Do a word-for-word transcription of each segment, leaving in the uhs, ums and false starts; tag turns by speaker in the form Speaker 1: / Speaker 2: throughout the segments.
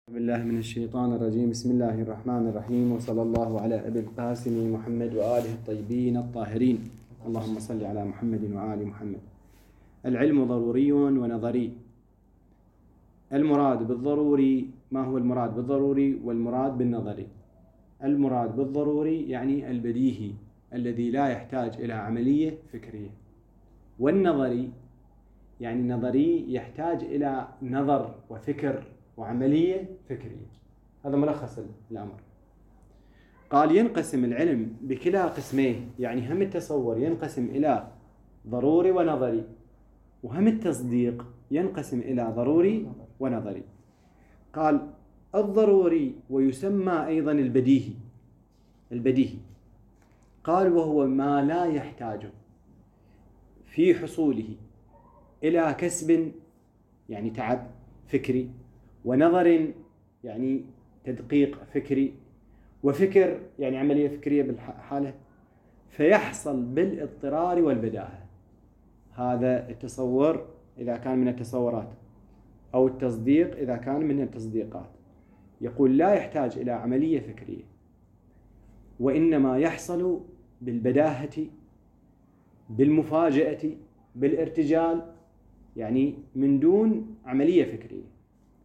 Speaker 1: بالله من الشيطان الرجيم. بسم الله الرحمن الرحيم، وصلى الله على أبي القاسم محمد وآله الطيبين الطاهرين. اللهم صل على محمد وآل محمد. العلم ضروري ونظري. المراد بالضروري، ما هو المراد بالضروري والمراد بالنظري؟ المراد بالضروري يعني البديهي الذي لا يحتاج إلى عملية فكرية، والنظري يعني نظري يحتاج إلى نظر وفكر وعملية فكرية. هذا ملخص الأمر. قال ينقسم العلم بكلا قسميه، يعني هم التصور ينقسم إلى ضروري ونظري، وهم التصديق ينقسم إلى ضروري ونظري. قال الضروري ويسمى أيضا البديهي. البديهي قال وهو ما لا يحتاج في حصوله إلى كسب يعني تعب فكري، ونظر يعني تدقيق فكري، وفكر يعني عملية فكرية بالحالة، فيحصل بالاضطرار والبداهة. هذا التصور إذا كان من التصورات، أو التصديق إذا كان من التصديقات. يقول لا يحتاج إلى عملية فكرية، وإنما يحصل بالبداهة، بالمفاجأة، بالارتجال، يعني من دون عملية فكرية.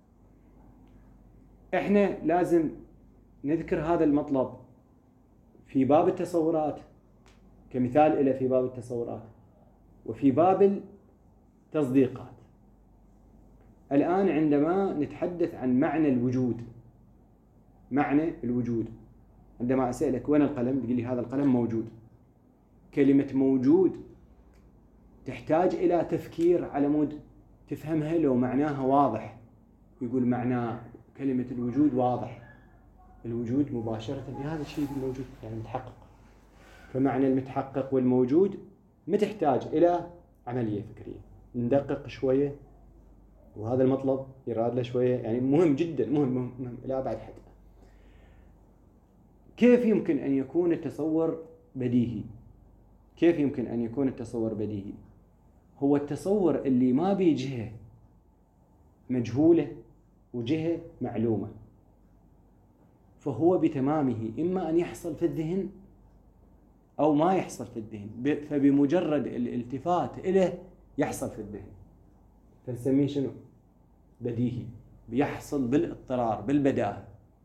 Speaker 1: احنا لازم نذكر هذا المطلب في باب التصورات كمثال إلى في باب التصورات، وفي باب التصديقات. الآن عندما نتحدث عن معنى الوجود، معنى الوجود، عندما أسألك وين القلم تقول لي هذا القلم موجود. كلمة موجود تحتاج إلى تفكير على مود تفهمها لو معناها واضح. يقول معناه كلمة الوجود واضح، الوجود مباشرة هذا الشيء الموجود يعني متحقق. فمعنى المتحقق والموجود ما تحتاج إلى عملية فكرية. ندقق شوية، وهذا المطلب يراد له شوية، يعني مهم جدا، مهم, مهم, مهم لا بعد حد. كيف يمكن أن يكون التصور بديهي؟ كيف يمكن أن يكون التصور بديهي؟ هو التصور اللي ما بيه جهة مجهولة وجهة معلومة، فهو بتمامه إما أن يحصل في الذهن أو ما يحصل في الذهن، فبمجرد الالتفات إليه يحصل في الذهن، فنسميه شنو؟ بديهي، بيحصل بالاضطرار بالبداهة.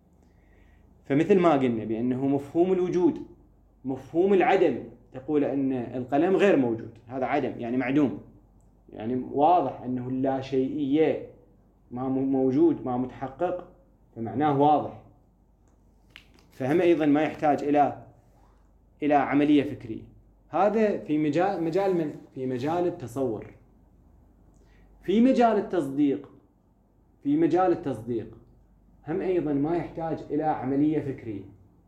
Speaker 1: فمثل ما قلنا بأنه مفهوم الوجود، مفهوم العدم، تقول أن القلم غير موجود، هذا عدم يعني معدوم، يعني واضح أنه لا شيئية، ما موجود ما متحقق، فمعناه واضح. فهم أيضا ما يحتاج إلى إلى عملية فكرية. هذا في مجال مجال من في مجال التصور. في مجال التصديق، في مجال التصديق هم أيضا ما يحتاج إلى عملية فكرية.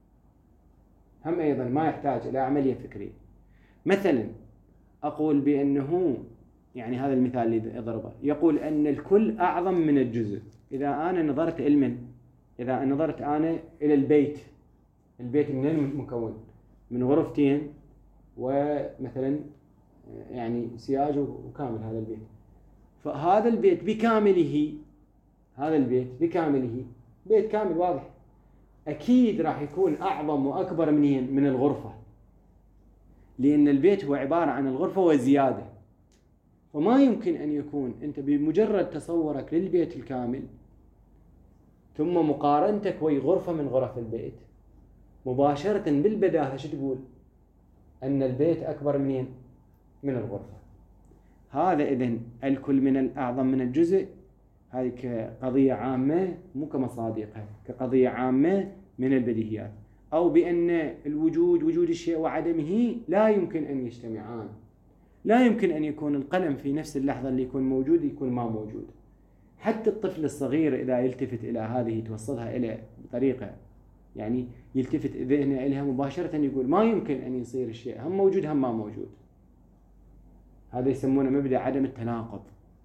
Speaker 1: هم أيضا ما يحتاج إلى عملية فكرية. مثلا أقول بأنه، يعني هذا المثال اللي أضربه، يقول أن الكل أعظم من الجزء. إذا أنا نظرت علما، إذا نظرت أنا إلى البيت، البيت منين مكون؟ من غرفتين ومثلا يعني سياج وكامل هذا البيت. فهذا البيت بكامله، هذا البيت بكامله بيت كامل واضح، أكيد راح يكون أعظم وأكبر منين؟ من الغرفة، لأن البيت هو عبارة عن الغرفة وزيادة. وما يمكن أن يكون أنت بمجرد تصورك للبيت الكامل ثم مقارنتك وي غرفة من غرف البيت، مباشرة بالبداهة شو تقول؟ أن البيت أكبر منين؟ من الغرفة. هذا إذن الكل من الأعظم من الجزء، هذه كقضية عامة مو كمصادقها، كقضية عامة من البديهيات. أو بأن الوجود، وجود الشيء وعدمه لا يمكن أن يجتمعان. لا يمكن أن يكون القلم في نفس اللحظة اللي يكون موجود يكون ما موجود. حتى الطفل الصغير إذا يلتفت إلى هذه توصلها إلى بطريقة يعني يلتفت ذهنه إليها مباشرة يقول ما يمكن أن يصير الشيء هم موجود هم ما موجود. هذا يسمونه مبدأ عدم التناقض.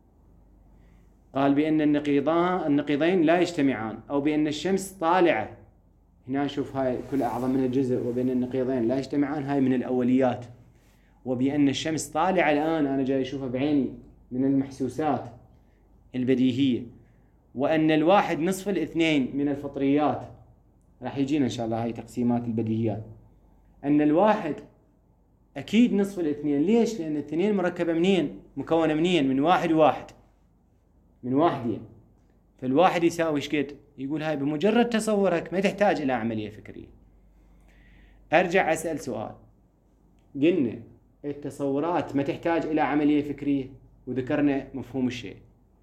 Speaker 1: قال بأن النقيضان النقيضين لا يجتمعان، أو بأن الشمس طالعة، هنا نشوف هاي كل أعظم من الجزء، وبين النقيضين لا يجتمعان، هاي من الأوليات. وبأن الشمس طالعة الآن أنا جاي أشوفها بعيني من المحسوسات البديهية. وأن الواحد نصف الاثنين من الفطريات، راح يجينا إن شاء الله هاي تقسيمات البديهيات، أن الواحد أكيد نصف الاثنين. ليش؟ لأن الاثنين مركبة منين؟ مكونة منين؟ من واحد وواحد، من واحدين. فالواحد يساوي ايش قد؟ يقول هاي بمجرد تصورك ما تحتاج إلى عملية فكرية. أرجع أسأل سؤال، قلنا التصورات ما تحتاج إلى عملية فكرية وذكرنا مفهوم الشيء،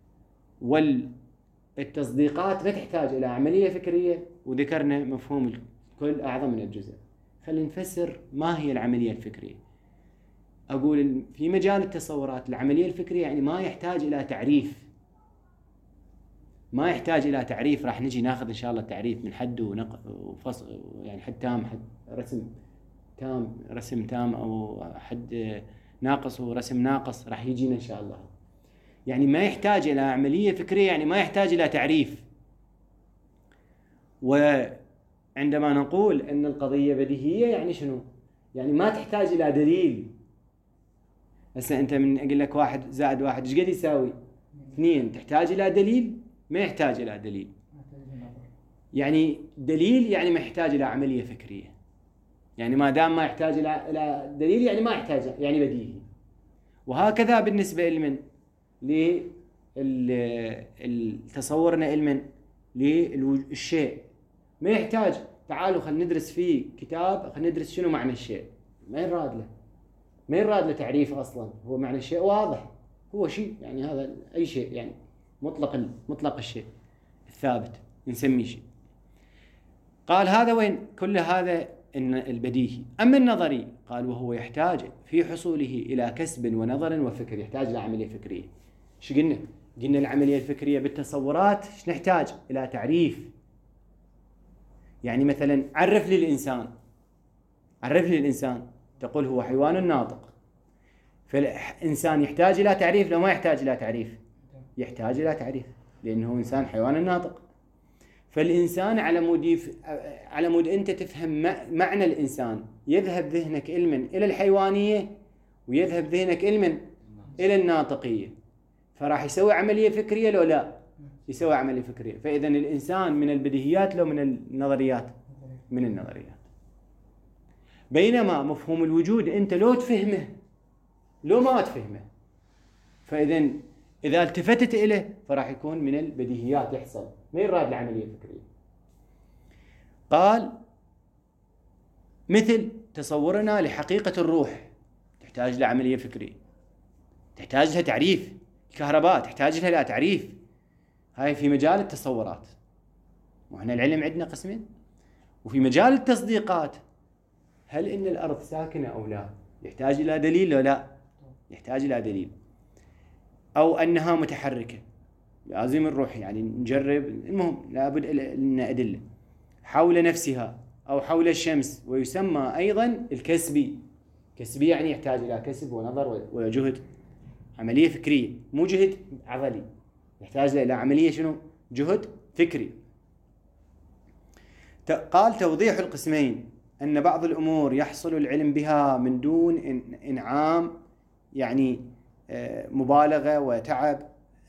Speaker 1: والتصديقات ما تحتاج إلى عملية فكرية وذكرنا مفهوم الكل أعظم من الجزء. خلينا نفسر ما هي العملية الفكرية. أقول في مجال التصورات العملية الفكرية يعني ما يحتاج إلى تعريف، ما يحتاج إلى تعريف. راح نجي ناخذ إن شاء الله التعريف من حد ونق... وفصل، يعني حد تام، حد رسم تام، رسم تام، أو حد ناقص ورسم ناقص، راح يجينا إن شاء الله. يعني ما يحتاج إلى عملية فكرية، يعني ما يحتاج إلى تعريف. وعندما نقول أن القضية بديهية يعني شنو؟ يعني ما تحتاج إلى دليل. هسه أنت من أقول لك واحد زائد واحد إيش قد يساوي؟ اثنين. تحتاج إلى دليل؟ ما يحتاج إلى دليل. يعني دليل يعني ما يحتاج إلى عملية فكرية. يعني ما دام ما يحتاج إلى إلى دليل يعني ما يحتاج، يعني بديهي. وهكذا بالنسبة لمن؟ للتصورنا علما للشيء ما يحتاج تعالوا خلينا ندرس فيه كتاب، خلينا ندرس شنو معنى الشيء. ما يراد له، ما يراد له تعريف أصلا. هو معنى الشيء واضح، هو شيء، يعني هذا أي شيء، يعني مطلق مطلق الشيء الثابت نسميه شيء. قال هذا وين؟ كل هذا إن البديهي. أما النظري قال وهو يحتاج في حصوله إلى كسب ونظر وفكر، يحتاج إلى عملية فكرية. شو قلنا؟ قلنا العملية الفكرية بالتصورات ايش نحتاج؟ إلى تعريف. يعني مثلا عرف لي الإنسان، عرف لي الإنسان، تقول هو حيوان ناطق. فالإنسان يحتاج إلى تعريف لو ما يحتاج إلى تعريف؟ يحتاج إلى تعريف، لأنه إنسان حيوان ناطق. فالإنسان على مود يف... على مود أنت تفهم معنى الإنسان يذهب ذهنك علما إلى الحيوانية ويذهب ذهنك علما إلى الناطقية. فراح يسوي عملية فكرية لو لا؟ يسوي عملية فكرية. فإذا الإنسان من البديهيات لو من النظريات؟ من النظريات. بينما مفهوم الوجود أنت لو تفهمه لو ما تفهمه، فإذا إذا التفتت إليه فراح يكون من البديهيات يحصل، ما يراد العملية الفكرية. قال مثل تصورنا لحقيقة الروح تحتاج لعملية فكرية، تحتاج لها تعريف. الكهرباء تحتاج لها تعريف. هاي في مجال التصورات، وإحنا العلم عندنا قسمين. وفي مجال التصديقات، هل إن الأرض ساكنة أو لا؟ يحتاج إلى دليل ولا لا؟ يحتاج إلى دليل. أو أنها متحركة، لازم نروح يعني نجرب. المهم لابد لنا أدلة حول نفسها أو حول الشمس. ويسمى أيضا الكسبي. كسبي يعني يحتاج إلى كسب ونظر وجهد، عملية فكرية، مو جهد عضلي. يحتاج إلى عملية شنو؟ جهد فكري. قال توضيح القسمين أن بعض الأمور يحصل العلم بها من دون إنعام، يعني مبالغة وتعب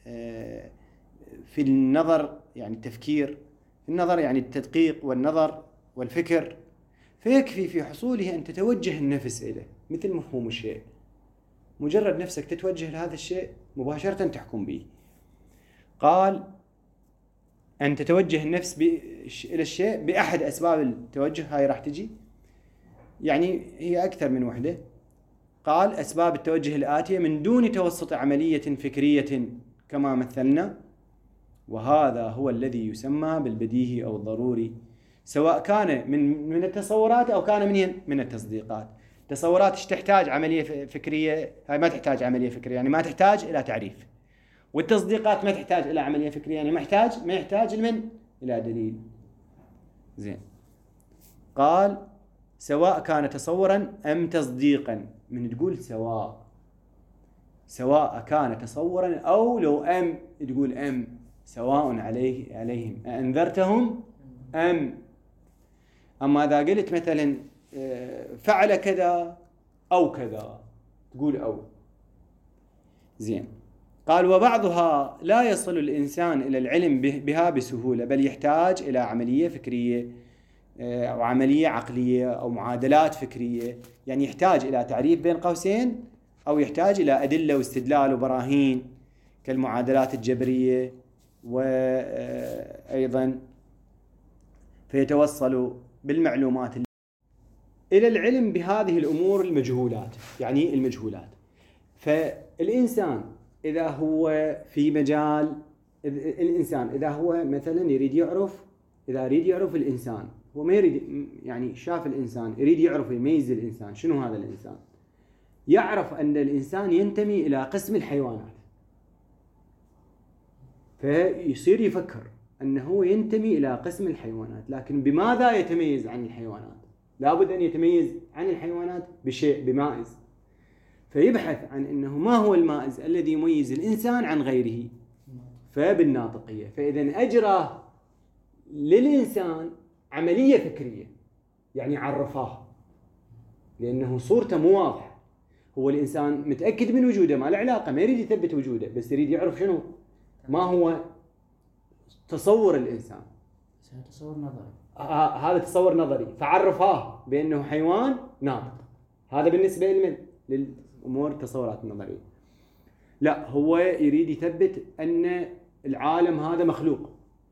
Speaker 1: في النظر، يعني التفكير. النظر يعني التدقيق والنظر والفكر. فيكفي في حصوله أن تتوجه النفس إليه، مثل مفهوم الشيء. مجرد نفسك تتوجه لهذا الشيء مباشرة تحكم به. قال أن تتوجه النفس إلى الشيء بأحد أسباب التوجه. هاي راح تجي، يعني هي أكثر من وحدة. قال أسباب التوجه الآتية من دون توسط عملية فكرية كما مثلنا، وهذا هو الذي يسمى بالبديهي أو الضروري، سواء كان من من التصورات أو كان من من التصديقات. تصورات ايش تحتاج؟ عملية فكرية. هاي ما تحتاج عملية فكرية، يعني ما تحتاج إلى تعريف. والتصديقات ما تحتاج إلى عملية فكرية، يعني ما يحتاج ما يحتاج من إلى دليل. زين. قال سواء كان تصورا أم تصديقا. من تقول سواء، سواء كان تصورا أو لو أم تقول أم، سواء عليه عليهم أنذرتهم أم. أما إذا قلت مثلا فعل كذا أو كذا تقول أو. زين. قال وبعضها لا يصل الإنسان إلى العلم بها بسهولة، بل يحتاج إلى عملية فكرية أو عملية عقلية أو معادلات فكرية، يعني يحتاج إلى تعريف بين قوسين أو يحتاج إلى أدلة واستدلال وبراهين كالمعادلات الجبرية، وأيضا فيتوصل بالمعلومات إلى العلم بهذه الأمور المجهولات، يعني المجهولات. فالإنسان إذا هو في مجال الإنسان إذا هو مثلا يريد يعرف إذا يريد يعرف الإنسان، هو ما يريد يعني شاف الإنسان يريد يعرف يميز الإنسان، شنو هذا الإنسان؟ يعرف أن الإنسان ينتمي إلى قسم الحيوانات، فيصير يفكر أنه ينتمي إلى قسم الحيوانات، لكن بماذا يتميز عن الحيوانات؟ لابد أن يتميز عن الحيوانات بشيء، بمائز، فيبحث عن أنه ما هو المائز الذي يميز الإنسان عن غيره، فبالناطقية. فإذا أجرى للإنسان عملية فكرية، يعني عرفاه، لأنه صورته مو واضحة. هو الإنسان متأكد من وجوده، ما له علاقة، ما يريد يثبت وجوده، بس يريد يعرف شنو ما هو تصور الإنسان.
Speaker 2: تصور نظري.
Speaker 1: آه هذا تصور نظري، فعرفاه بأنه حيوان ناطق. هذا بالنسبة لمن؟ للأمور التصورات النظرية. لا، هو يريد يثبت أن العالم هذا مخلوق،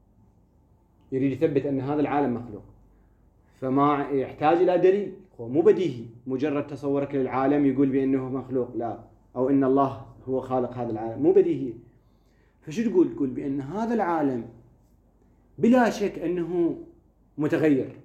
Speaker 1: يريد يثبت أن هذا العالم مخلوق، فما يحتاج إلى دليل. هو مو بديهي مجرد تصورك للعالم يقول بأنه مخلوق، لا، أو أن الله هو خالق هذا العالم، مو بديهي. فشو تقول؟ تقول بأن هذا العالم بلا شك أنه متغير.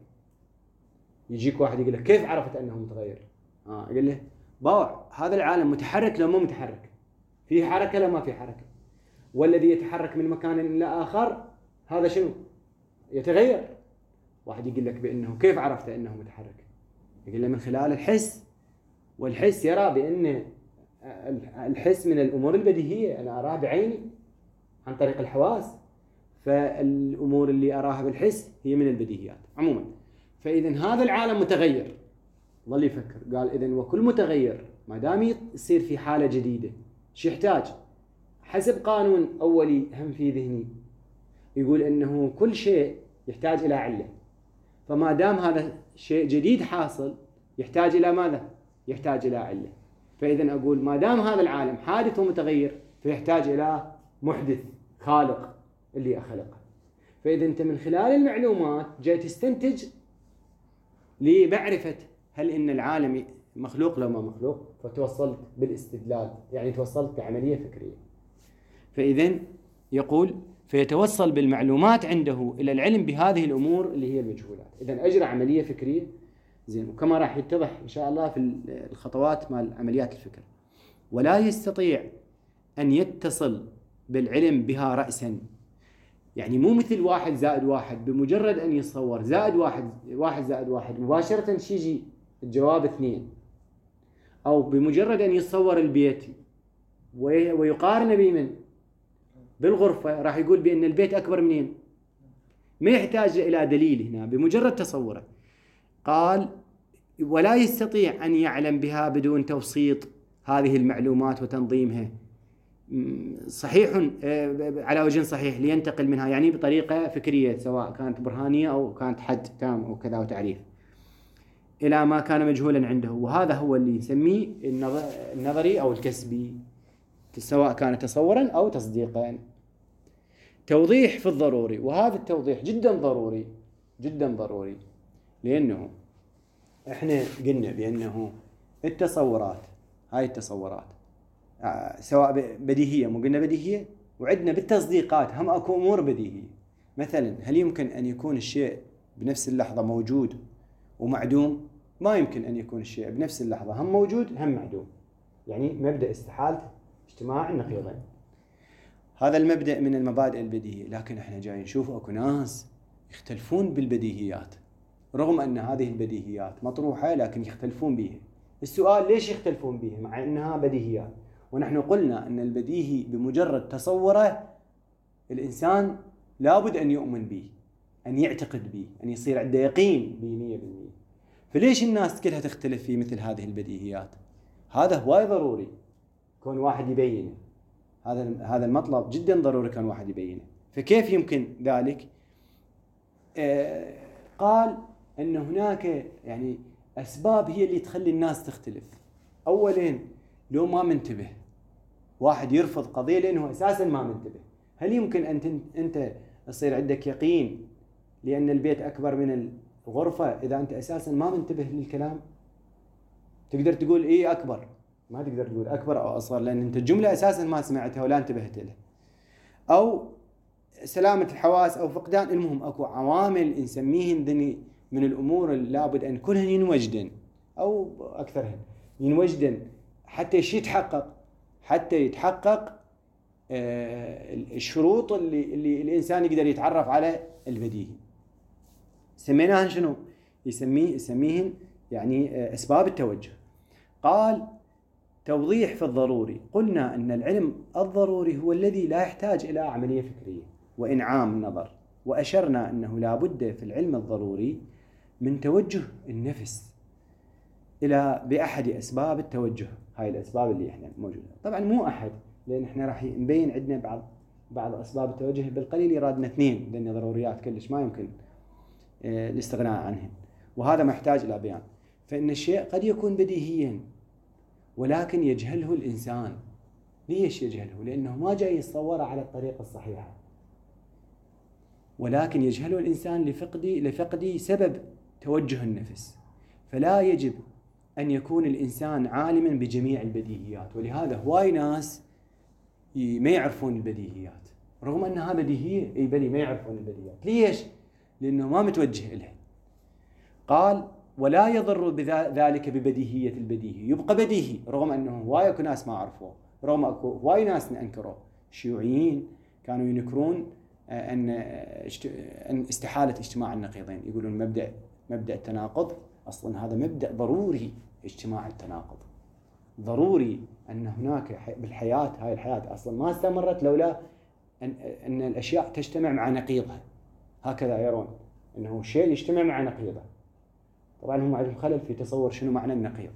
Speaker 1: يجيك واحد يقول لك كيف عرفت أنه متغير؟ آه يقول له باوع، هذا العالم متحرك لو مو متحرك، فيه حركة لو ما في حركة، والذي يتحرك من مكان إلى آخر هذا شنو؟ يتغير. واحد يقول لك بأنه كيف عرفت أنه متحرك؟ يقول له من خلال الحس، والحس يرى بأن الحس من الأمور البديهية، أنا أراه بعيني عن طريق الحواس، فالأمور اللي أراها بالحس هي من البديهيات عموما. فإذا هذا العالم متغير، ظل يفكر، قال إذن وكل متغير ما دام يصير في حالة جديدة شو يحتاج؟ حسب قانون أولي هم في ذهني يقول أنه كل شيء يحتاج إلى علة، فما دام هذا شيء جديد حاصل يحتاج إلى ماذا؟ يحتاج إلى علة. فإذا أقول ما دام هذا العالم حادث ومتغير فيحتاج إلى محدث خالق اللي أخلقه. فإذا أنت من خلال المعلومات جاي تستنتج لمعرفة هل إن العالم مخلوق لو ما مخلوق، فتوصلت بالاستدلال، يعني توصلت بعملية فكرية. فإذا يقول فيتوصل بالمعلومات عنده إلى العلم بهذه الأمور اللي هي المجهولات. إذا أجرى عملية فكرية زين، وكما راح يتضح إن شاء الله في الخطوات مال عمليات الفكر. ولا يستطيع أن يتصل بالعلم بها رأسا، يعني مو مثل واحد زائد واحد بمجرد أن يتصور زائد واحد واحد زائد واحد مباشرة شيجي الجواب اثنين، أو بمجرد أن يتصور البيت ويقارن بمن بالغرفة راح يقول بأن البيت أكبر منين، ما يحتاج إلى دليل هنا بمجرد تصوره. قال ولا يستطيع أن يعلم بها بدون توسيط هذه المعلومات وتنظيمها صحيح على وجه صحيح لينتقل منها، يعني بطريقة فكرية سواء كانت برهانية أو كانت حد تام أو كذا وتعريف، إلى ما كان مجهولا عنده. وهذا هو اللي نسميه النظري أو الكسبي، سواء كان تصورا أو تصديقا. توضيح في الضروري، وهذا التوضيح جدا ضروري جدا ضروري، لأنه إحنا قلنا بأنه التصورات هاي التصورات سواء بديهية، مو قلنا بديهية، وعندنا بالتصديقات هم أكو أمور بديهية. مثلا هل يمكن أن يكون الشيء بنفس اللحظة موجود ومعدوم؟ ما يمكن أن يكون الشيء بنفس اللحظة هم موجود هم معدوم، يعني مبدأ استحالة اجتماع النقيضين. هذا المبدأ من المبادئ البديهية، لكن احنا جايين نشوف أكو ناس يختلفون بالبديهيات، رغم أن هذه البديهيات مطروحة لكن يختلفون بها. السؤال ليش يختلفون بها مع أنها بديهيات؟ ونحن قلنا أن البديهي بمجرد تصوره الإنسان لابد أن يؤمن به، أن يعتقد به، أن يصير عنده يقين به مية بالمية. فليش الناس كلها تختلف في مثل هذه البديهيات؟ هذا هواي ضروري كون واحد يبينه. هذا هذا المطلب جدا ضروري كان واحد يبينه. فكيف يمكن ذلك؟ آه قال أن هناك يعني أسباب هي اللي تخلي الناس تختلف. أولاً لو ما منتبه، واحد يرفض قضية لأنه أساساً ما منتبه. هل يمكن أن أنت يصير عندك يقين لأن البيت أكبر من الغرفة إذا أنت أساساً ما منتبه للكلام؟ تقدر تقول إيه أكبر، ما تقدر تقول أكبر أو أصغر، لأن أنت الجملة أساساً ما سمعتها ولا انتبهت لها. أو سلامة الحواس أو فقدان، المهم أكو عوامل نسميهن ذني من الأمور لابد أن كلهن ينوجدن أو أكثرهن ينوجدن حتى يتحقق حتى يتحقق الشروط اللي, اللي الإنسان يقدر يتعرف على البديهي. سميناهن شنو؟ يسميه يسميهن يعني أسباب التوجه. قال توضيح في الضروري. قلنا أن العلم الضروري هو الذي لا يحتاج إلى عملية فكرية وإنعام نظر، وأشرنا أنه لا بد في العلم الضروري من توجه النفس إلى بأحد أسباب التوجه. هاي الأسباب اللي إحنا موجودة، طبعا مو أحد، لأن إحنا راح نبين عندنا بعض بعض أسباب التوجه، بالقليل يرادنا اثنين لأن ضروريات كلش ما يمكن الاستغناء عنهن، وهذا محتاج إلى بيان. فإن الشيء قد يكون بديهيا ولكن يجهله الإنسان. ليش يجهله؟ لأنه ما جاي يتصوره على الطريقة الصحيحة، ولكن يجهله الإنسان لفقد لفقد سبب توجه النفس. فلا يجب أن يكون الإنسان عالما بجميع البديهيات، ولهذا هواي ناس ما يعرفون البديهيات رغم أنها بديهية، أي بلي ما يعرفون البديهيات. ليش؟ لأنه ما متوجه إلها. قال ولا يضر بذلك ببديهية البديهي، يبقى بديهي رغم أنه هواي أكو ناس ما عرفوه، رغم أكو هواي ناس أنكروه. الشيوعيين كانوا ينكرون أن أن استحالة اجتماع النقيضين، يقولون مبدأ مبدأ التناقض أصلاً هذا مبدأ ضروري. اجتماع التناقض ضروري، أن هناك بالحياة، هاي الحياة أصلاً ما استمرت لولا أن أن الأشياء تجتمع مع نقيضها. هكذا يرون أنه الشيء يجتمع مع نقيضه. طبعاً هم عندهم خلل في تصور شنو معنى النقيض.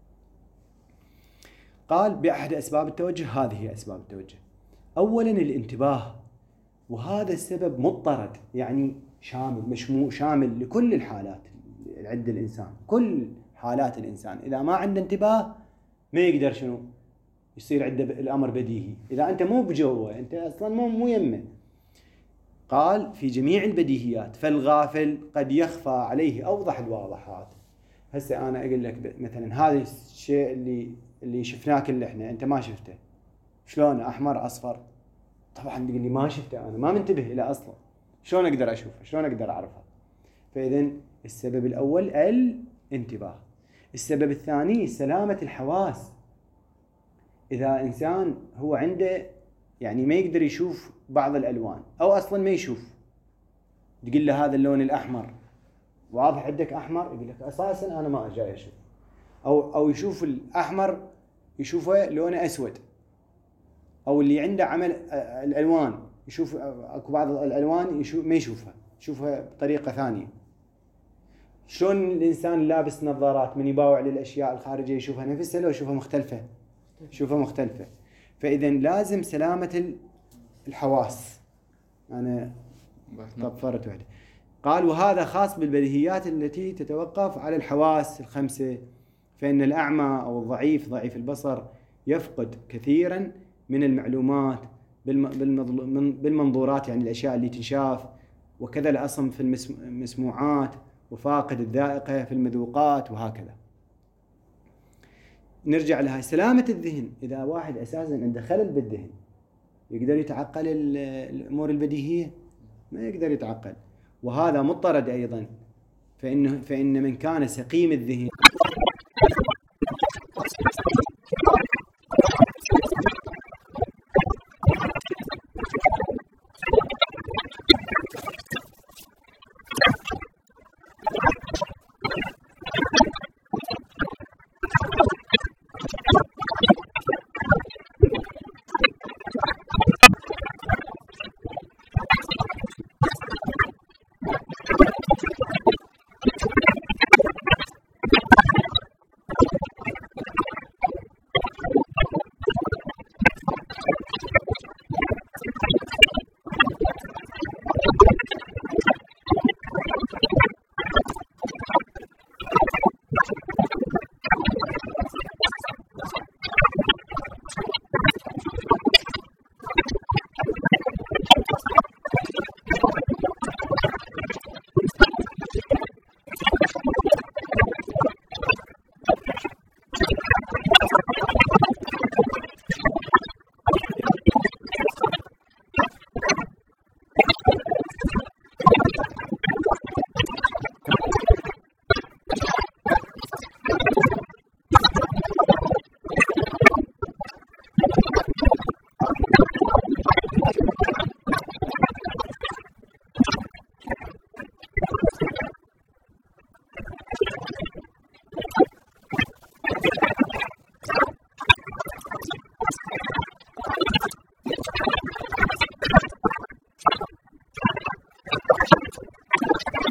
Speaker 1: قال بأحد أسباب التوجه، هذه هي أسباب التوجه. أولاً الانتباه، وهذا السبب مضطرد يعني شامل مشمول شامل لكل الحالات اللي عند الإنسان، كل حالات الإنسان. إذا ما عنده انتباه ما يقدر شنو يصير عنده الأمر بديهي. إذا أنت مو بجوه، أنت أصلاً مو مو يمه. قال في جميع البديهيات، فالغافل قد يخفى عليه أوضح الواضحات. هسه أنا أقول لك مثلاً هذا الشيء اللي اللي شفناه كله إحنا، أنت ما شفته، شلون أحمر أصفر؟ طبعاً تقول لي ما شفته، أنا ما منتبه إلى أصلاً، شلون أقدر أشوفه؟ شلون أقدر أعرفه؟ فإذن السبب الأول الانتباه. السبب الثاني سلامة الحواس. إذا إنسان هو عنده يعني ما يقدر يشوف بعض الألوان أو أصلاً ما يشوف، تقول له هذا اللون الأحمر واضح عندك أحمر، يقول لك أساساً أنا ما جاي أشوف. أو أو يشوف الأحمر يشوفه لونه أسود، أو اللي عنده عمل الألوان يشوف أكو بعض الألوان يشوف ما يشوفها، يشوفها بطريقة ثانية. شلون الإنسان لابس نظارات من يباوع للأشياء الخارجية يشوفها نفسها لو يشوفها مختلفة، يشوفها مختلفة. فإذا لازم سلامة الحواس. أنا طفرت واحدة. قال وهذا خاص بالبديهيات التي تتوقف على الحواس الخمسة، فإن الأعمى أو الضعيف ضعيف البصر يفقد كثيرا من المعلومات بالمنظورات، يعني الأشياء اللي تنشاف، وكذا الأصم في المسموعات، وفاقد الذائقة في المذوقات، وهكذا. نرجع لها سلامة الذهن. إذا واحد أساساً عنده خلل بالذهن يقدر يتعقل الأمور البديهية؟ ما يقدر يتعقل، وهذا مضطرد أيضاً. فإنه فإن من كان سقيم الذهن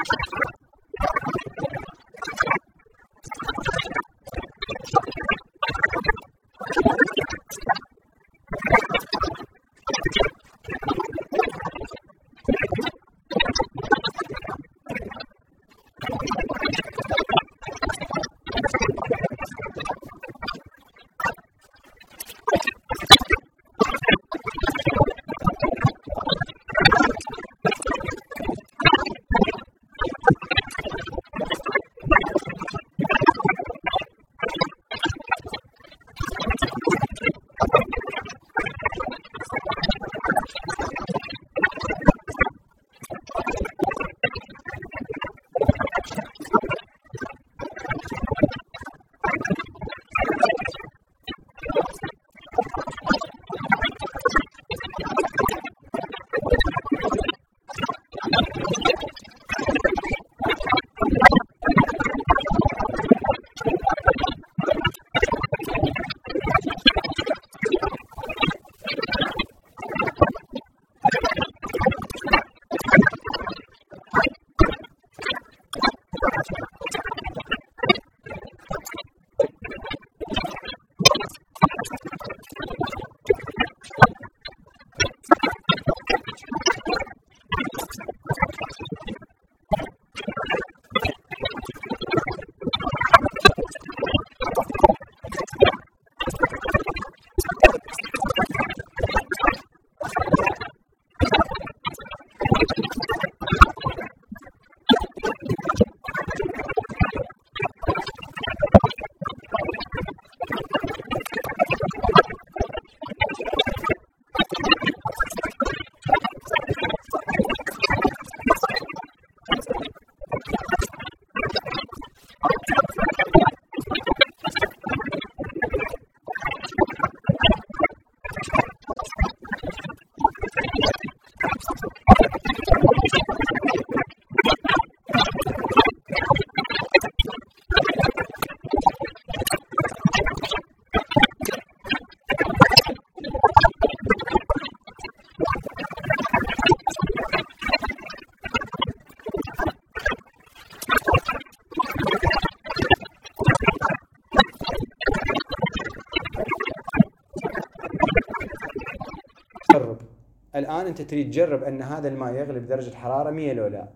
Speaker 1: الآن أنت تريد تجرب أن هذا الماء يغلي بدرجة حرارة مية لو لا.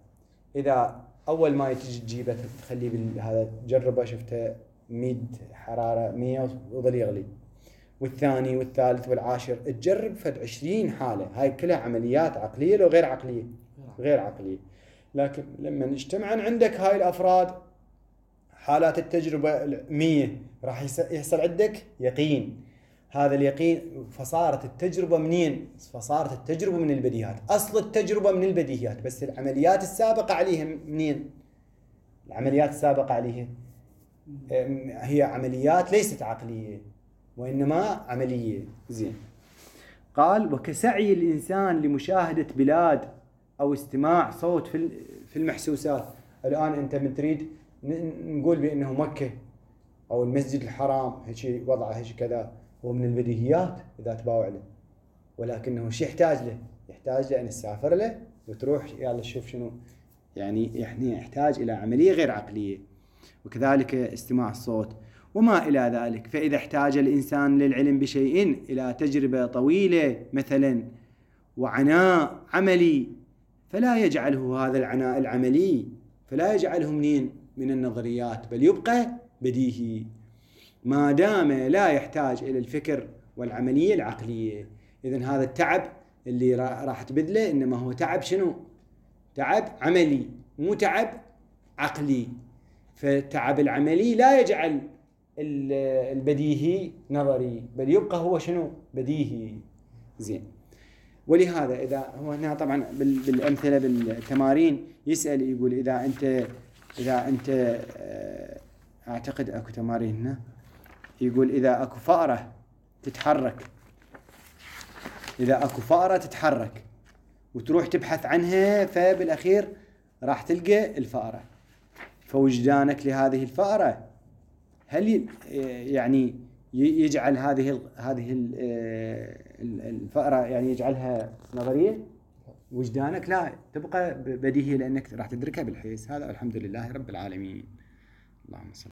Speaker 1: إذا أول ماء تجي تجيبه تخليه بهذا تجربه شفته مية حرارة مية وظل يغلي، والثاني والثالث والعاشر تجرب فد عشرين حالة، هاي كلها عمليات عقلية لو غير عقلية؟ غير عقلية. لكن لما نجتمعن عندك هاي الأفراد حالات التجربة مية راح يحصل عندك يقين. هذا اليقين فصارت التجربة منين؟ فصارت التجربة من البديهيات. أصل التجربة من البديهيات، بس العمليات السابقة عليها منين؟ العمليات السابقة عليها هي عمليات ليست عقلية وإنما عملية. زين. قال وكسعي الإنسان لمشاهدة بلاد أو استماع صوت في في المحسوسات. الآن أنت من تريد نقول بأنه مكة أو المسجد الحرام هيك وضعه هيك كذا، هو من البديهيات إذا تباوع له، ولكنه شو يحتاج له؟ يحتاج له أن تسافر له وتروح يلا شوف شنو يعني، يعني يحتاج إلى عملية غير عقلية. وكذلك استماع الصوت وما إلى ذلك. فإذا احتاج الإنسان للعلم بشيء إلى تجربة طويلة مثلا وعناء عملي، فلا يجعله هذا العناء العملي فلا يجعله منين؟ من النظريات، بل يبقى بديهي ما دام لا يحتاج إلى الفكر والعملية العقلية. إذن هذا التعب اللي راح تبذله إنما هو تعب شنو؟ تعب عملي مو تعب عقلي. فالتعب العملي لا يجعل البديهي نظري، بل يبقى هو شنو؟ بديهي. زين. ولهذا إذا هو هنا طبعا بالأمثلة بالتمارين يسأل يقول إذا أنت إذا أنت أعتقد أكو تمارين هنا يقول إذا أكو فأرة تتحرك، إذا أكو فأرة تتحرك وتروح تبحث عنها، فبالأخير راح تلقى الفأرة، فوجدانك لهذه الفأرة هل يعني يجعل هذه هذه الفأرة يعني يجعلها نظرية؟ وجدانك لا تبقى بديهية لأنك راح تدركها بالحس هذا. الحمد لله رب العالمين. اللهم صل